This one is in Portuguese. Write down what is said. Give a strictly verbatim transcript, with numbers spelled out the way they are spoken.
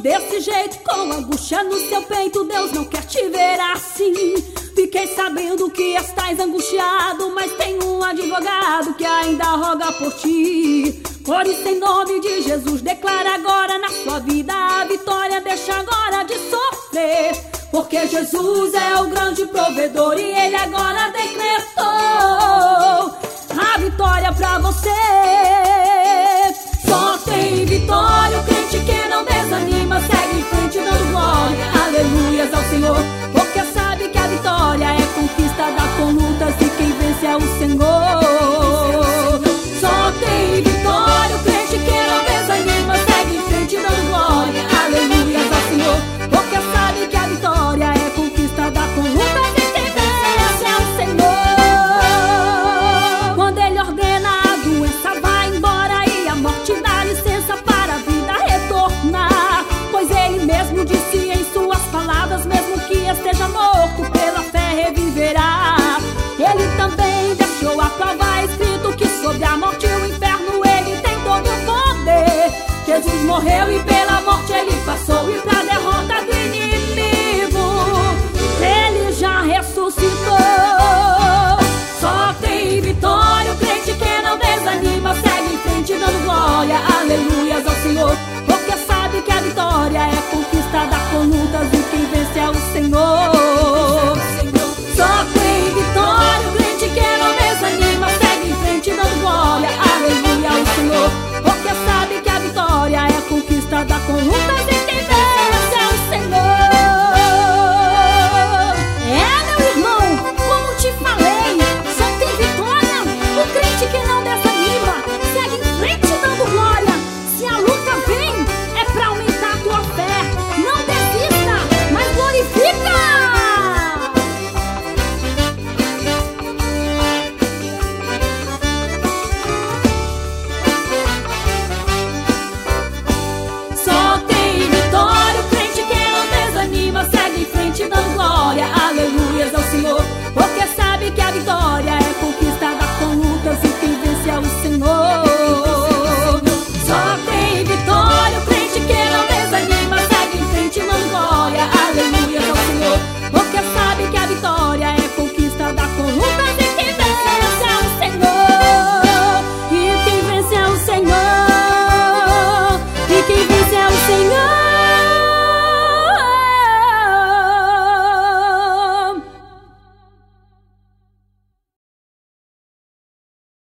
desse jeito, com angústia no seu peito. Deus não quer te ver assim. Fiquei sabendo que estás angustiado, mas tem um advogado que ainda roga por ti. Por isso, em nome de Jesus, declara agora na sua vida a vitória. Deixa agora de sofrer, porque Jesus é o grande provedor e Ele agora decretou a vitória pra você. Só tem vitória o crente que não desanima, segue em frente dando glória, aleluias ao Senhor, porque sabe que a vitória é conquistada com lutas e quem vence é o Senhor. Só tem vitória o crente que não desanima, segue em frente dando glória, aleluias ao Senhor, porque sabe que a vitória é conquistada com lutas e quem vence é o Senhor. Quando Ele ordena, a doença vai embora e a morte dá licença para a vida retornar, pois Ele mesmo disse em suas palavras, mesmo que esteja morto, pela fé reviverá. Ele também deixou a prova escrito que sobre a morte e o inferno Ele tem todo o poder. Jesus morreu e pela morte Ele passou, e pra derrota do inimigo Ele já ressuscitou. Só tem vitória o crente que não desanima, segue em frente dando glória, aleluia